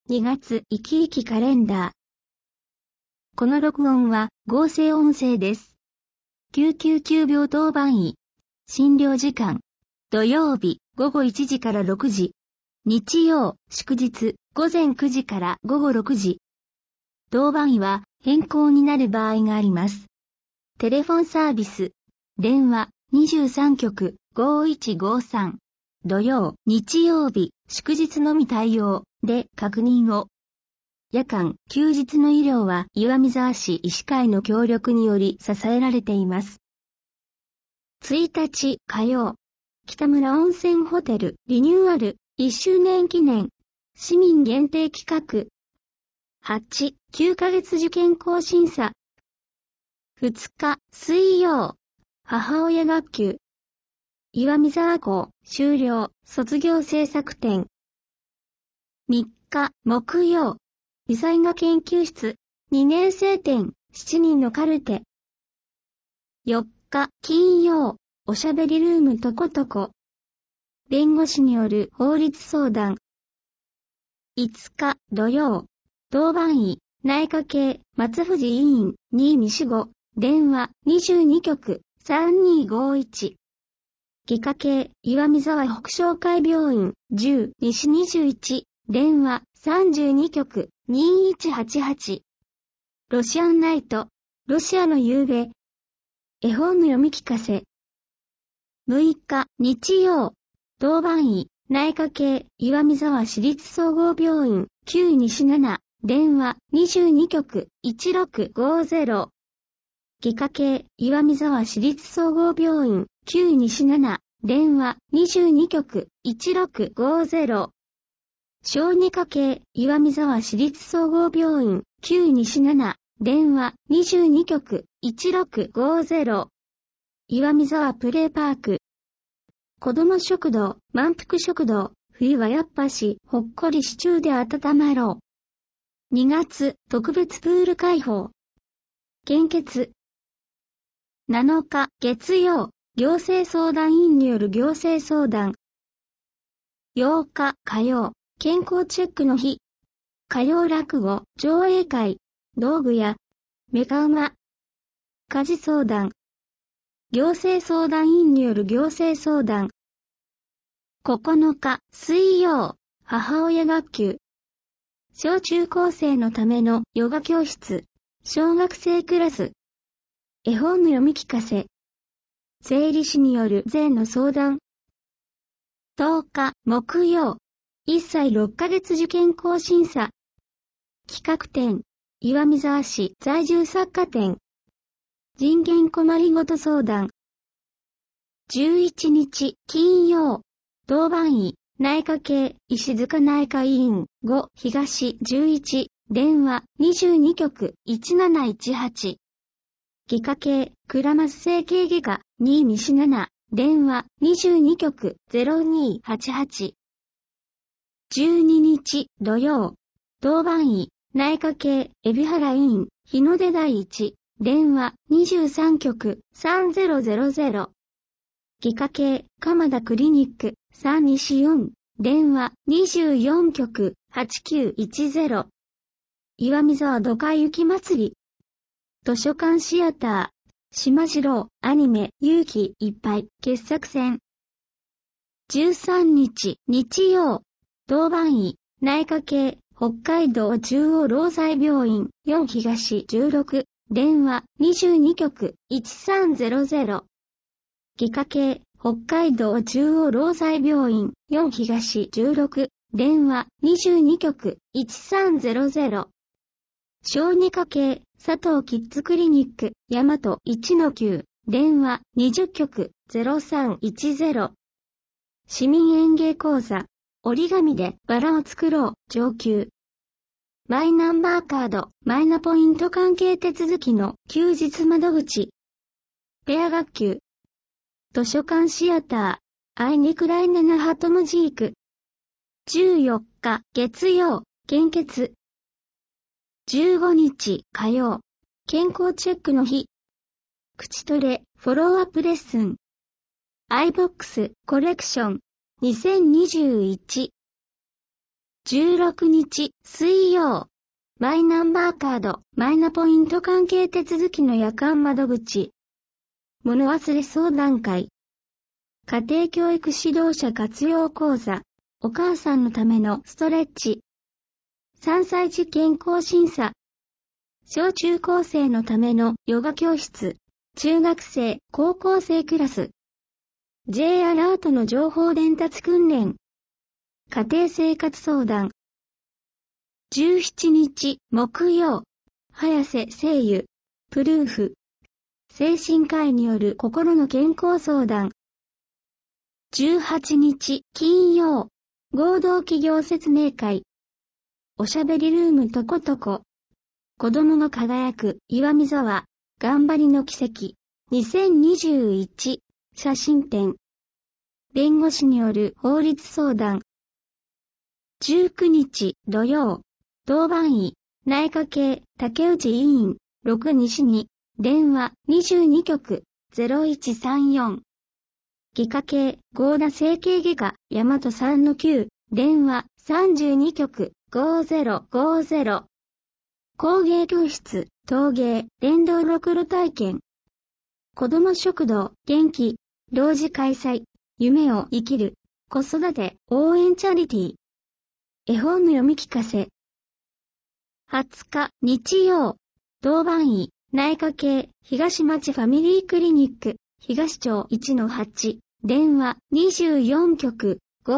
2月生き生きカレンダー。この録音は合成音声です。999病当番医。診療時間。土曜日午後1時から6時。日曜、祝日午前9時から午後6時。当番医は変更になる場合があります。テレフォンサービス。電話23局5153。土曜、日曜日、祝日のみ対応で確認を。夜間、休日の医療は岩見沢市医師会の協力により支えられています。1日火曜、北村温泉ホテルリニューアル1周年記念市民限定企画。8、9ヶ月受験更審査。2日水曜、母親学級。岩見沢校修了卒業制作展。3日木曜、微細画研究室2年生展7人のカルテ。4日金曜、おしゃべりルームとことこ。弁護士による法律相談。5日土曜、当番医内科系松藤委員2西5電話22局3251。外科系岩見沢北商会病院10西21電話32局2188。ロシアンナイトロシアの夕べ。絵本の読み聞かせ。6日日曜、当番医内科系岩見沢市立総合病院9西7電話22局1650。外科系岩見沢市立総合病院9西7電話22局1650。小児科系岩見沢市立総合病院9西7電話22局1650。岩見沢プレイパーク。子ども食堂満腹食堂。冬はやっぱしほっこりシチューで温まろう。2月特別プール開放。献血。7日月曜、行政相談員による行政相談。8日火曜、健康チェックの日。火曜落語、上映会、道具屋、メカウマ。家事相談。行政相談員による行政相談。9日水曜、母親学級。小中高生のためのヨガ教室、小学生クラス。絵本の読み聞かせ。税理士による税の相談。10日木曜、1歳6ヶ月受験更審査。企画展、岩見沢市在住作家展。人間困りごと相談。11日金曜、当番医内科系石塚内科医院5東11電話22局1718。外科系倉松整形外科2西7電話22局0288。12日土曜、当番医内科系海老原医院日の出第一電話23局3000。外科系鎌田クリニック3西4電話24局8910。岩見沢土海雪まつり。図書館シアター、島次郎、アニメ、勇気いっぱい、傑作選。13日、日曜、当番医、内科系、北海道中央労災病院、4東16、電話、22局、1300。外科系、北海道中央労災病院、4東16、電話、22局、1300。小児科系、佐藤キッズクリニック、大和1-9、電話20局0310。市民園芸講座、折り紙でバラを作ろう、上級。マイナンバーカード、マイナポイント関係手続きの休日窓口。ペア学級。図書館シアター、アイニクライネナハトムジーク。14日月曜、献血。15日火曜、健康チェックの日。口トレ、フォローアップレッスン。iBox コレクション2021。 16日水曜、マイナンバーカード、マイナポイント関係手続きの夜間窓口。物忘れ相談会。家庭教育指導者活用講座。お母さんのためのストレッチ。3歳児健康審査。小中高生のためのヨガ教室。中学生、高校生クラス。J アラートの情報伝達訓練。家庭生活相談。17日木曜、早瀬聖優、プルーフ。精神科医による心の健康相談。18日金曜、合同企業説明会。おしゃべりルームとことこ。子供が輝く岩見沢、頑張りの奇跡。2021写真展。弁護士による法律相談。19日土曜、当番医、内科系竹内委員、6西に、電話22局0134。外科系合田整形外科大和3-9、電話32局5050。工芸教室、陶芸、電動ろくろ体験。子ども食堂、元気、同時開催、夢を生きる、子育て、応援チャリティー。絵本の読み聞かせ。20日、日曜、当番医、内科系、東町ファミリークリニック、東町 1-8、電話24局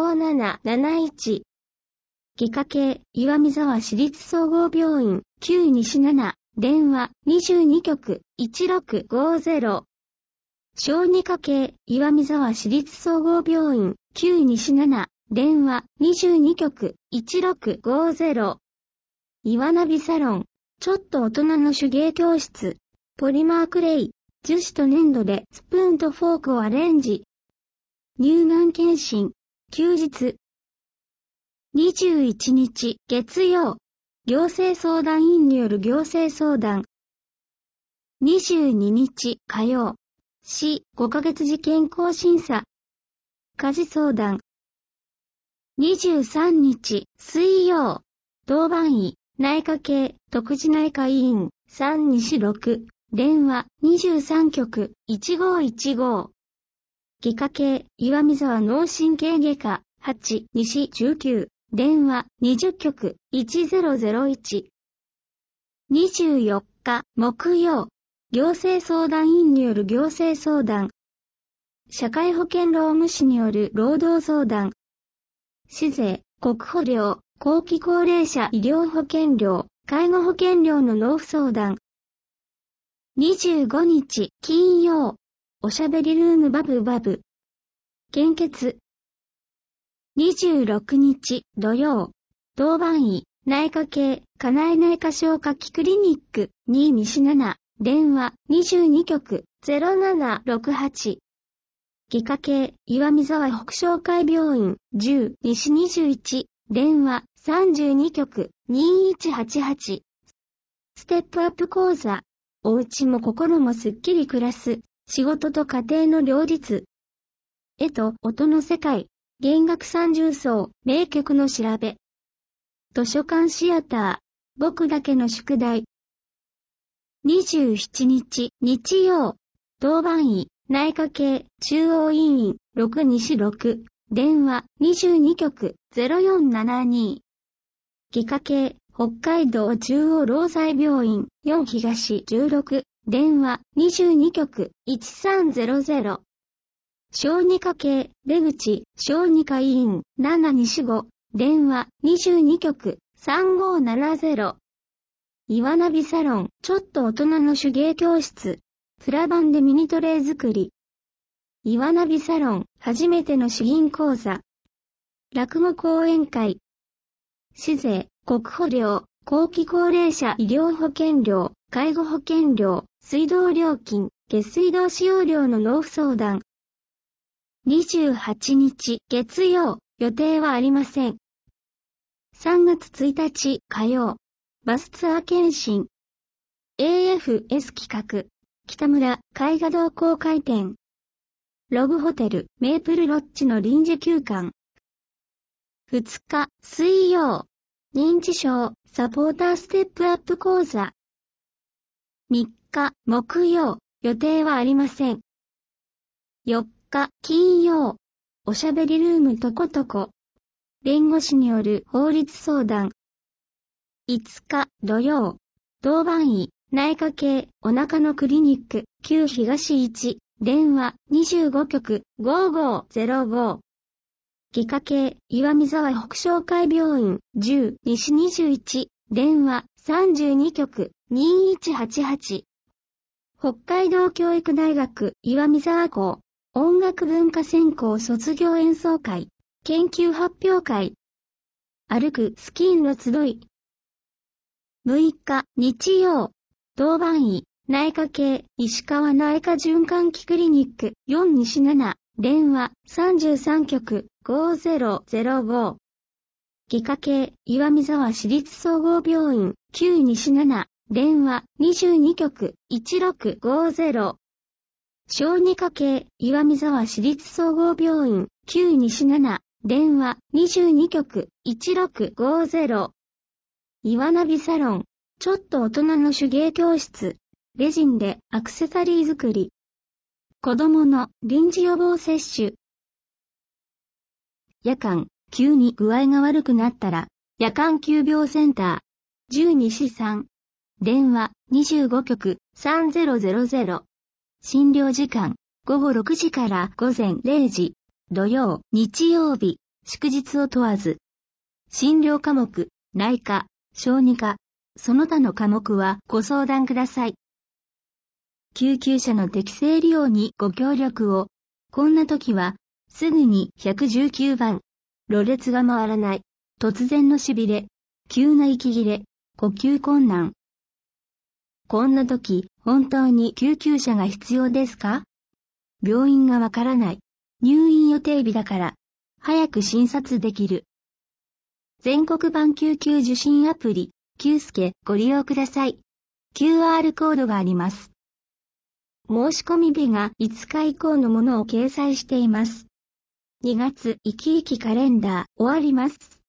5771。外科系、岩見沢市立総合病院、9西7、電話22局1650。小児科系、岩見沢市立総合病院、9西7、電話22局1650。岩ナビサロン、ちょっと大人の手芸教室、ポリマークレイ、樹脂と粘土でスプーンとフォークをアレンジ。乳がん検診、休日。21日月曜、行政相談員による行政相談。22日火曜、市5ヶ月時健康審査。家事相談。23日水曜、当番医、内科系徳地内科医院3西6、電話23局1515。外科系岩見沢脳神経外科8西19、電話20局1001。24日木曜、行政相談員による行政相談。社会保険労務士による労働相談。市税、国保料、後期高齢者医療保険料、介護保険料の納付相談。25日金曜、おしゃべりルームバブバブ。献血。26日土曜、当番医、内科系、家内内科消化器クリニック2西7、電話22局0768。外科系、岩見沢北商会病院10西21、電話32局2188。ステップアップ講座。お家も心もすっきり暮らす。仕事と家庭の両立。絵と音の世界。弦楽三重奏。名曲の調べ。図書館シアター。僕だけの宿題。27日日曜。当番医。内科系。中央委員。6西6。電話22局0472。外科系。北海道中央労災病院4東16、電話22局1300。小児科系出口小児科医院7西5、電話22局3570。岩ナビサロンちょっと大人の手芸教室。プラ板でミニトレー作り。岩ナビサロン初めての詩吟講座。落語講演会。市税、国保料、後期高齢者医療保険料、介護保険料、水道料金、下水道使用料の納付相談。28日月曜、予定はありません。3月1日火曜、バスツアー検診。AFS 企画、北村絵画堂公開展。ログホテル、メープルロッジの臨時休館。 2日、水曜。認知症、サポーターステップアップ講座。3日、木曜。予定はありません。4日、金曜。おしゃべりルームとことこ。弁護士による法律相談。5日、土曜。当番医、内科系、お腹のクリニック、旧東1、電話、25局、5505。外科系、岩見沢北商会病院、10、西21、電話、32局、2188。北海道教育大学、岩見沢校、音楽文化専攻卒業演奏会、研究発表会。歩くスキーの集い。6日、日曜。当番医、内科系、石川内科循環器クリニック、4西7、電話、33局、5005。外科系、岩見沢市立総合病院、9西7、電話、22局、1650。小児科系、岩見沢市立総合病院、9西7、電話、22局、1650。岩ナビサロン、ちょっと大人の手芸教室、レジンでアクセサリー作り。子供の臨時予防接種。夜間、急に具合が悪くなったら、夜間急病センター、10西3、電話、25局、3000。診療時間、午後6時から午前0時、土曜、日曜日、祝日を問わず。診療科目、内科、小児科、その他の科目はご相談ください。救急車の適正利用にご協力を。こんな時は、すぐに119番。ろれつが回らない。突然のしびれ。急な息切れ。呼吸困難。こんな時、本当に救急車が必要ですか？病院がわからない。入院予定日だから。早く診察できる。全国版救急受診アプリ、救助ご利用ください。QR コードがあります。申し込み日が5日以降のものを掲載しています。2月、生き生きカレンダー終わります。